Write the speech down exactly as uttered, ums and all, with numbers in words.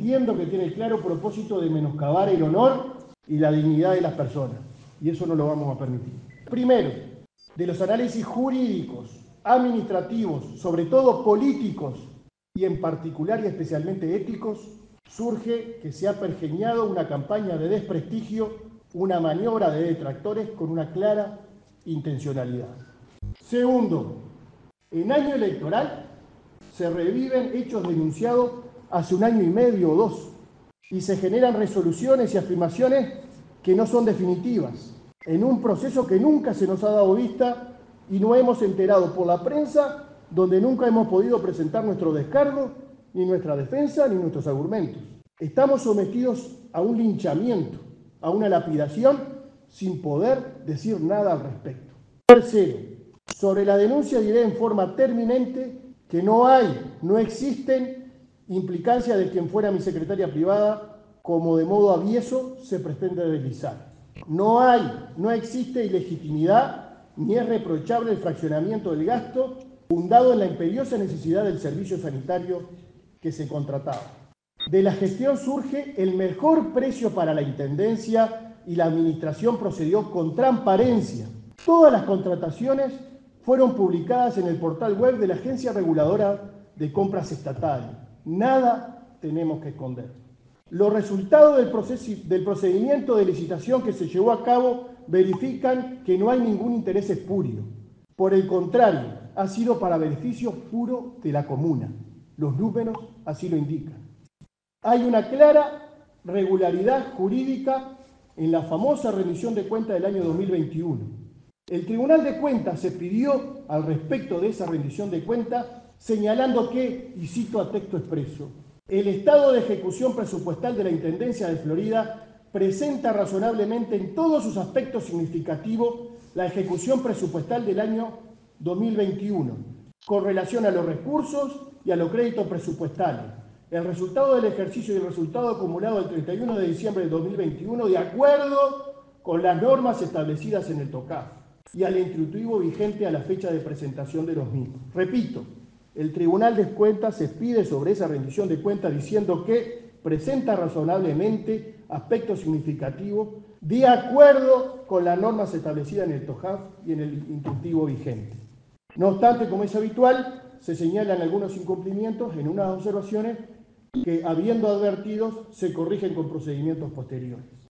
entiendo que tiene el claro propósito de menoscabar el honor y la dignidad de las personas, y eso no lo vamos a permitir. Primero, de los análisis jurídicos, administrativos, sobre todo políticos, y en particular y especialmente éticos, surge que se ha pergeñado una campaña de desprestigio, una maniobra de detractores con una clara intencionalidad. Segundo, en año electoral se reviven hechos denunciados hace un año y medio o dos y se generan resoluciones y afirmaciones que no son definitivas, en un proceso que nunca se nos ha dado vista y no hemos enterado por la prensa, donde nunca hemos podido presentar nuestro descargo, ni nuestra defensa, ni nuestros argumentos. Estamos sometidos a un linchamiento, a una lapidación, sin poder decir nada al respecto. Tercero, sobre la denuncia diré en forma terminante que no hay, no existen implicancias de quien fuera mi secretaria privada, como de modo avieso se pretende deslizar. No hay, no existe ilegitimidad, ni es reprochable el fraccionamiento del gasto fundado en la imperiosa necesidad del servicio sanitario que se contrataba. De la gestión surge el mejor precio para la Intendencia y la Administración procedió con transparencia. Todas las contrataciones fueron publicadas en el portal web de la Agencia Reguladora de Compras Estatales. Nada tenemos que esconder. Los resultados del, proceso, del procedimiento de licitación que se llevó a cabo verifican que no hay ningún interés espurio. Por el contrario, ha sido para beneficio puro de la comuna. Los números así lo indican. Hay una clara regularidad jurídica en la famosa rendición de cuentas del año dos mil veintiuno. El Tribunal de Cuentas se pidió al respecto de esa rendición de cuentas, señalando que, y cito a texto expreso, el estado de ejecución presupuestal de la Intendencia de Florida presenta razonablemente en todos sus aspectos significativos la ejecución presupuestal del año dos mil veintiuno, con relación a los recursos y a los créditos presupuestales. El resultado del ejercicio y el resultado acumulado del treinta y uno de diciembre de dos mil veintiuno, de acuerdo con las normas establecidas en el TOCAF y al instructivo vigente a la fecha de presentación de los mismos. Repito, el Tribunal de Cuentas se expide sobre esa rendición de cuentas diciendo que presenta razonablemente aspectos significativos de acuerdo con las normas establecidas en el TOCAF y en el instructivo vigente. No obstante, como es habitual, se señalan algunos incumplimientos en unas observaciones que, habiendo advertidos, se corrigen con procedimientos posteriores.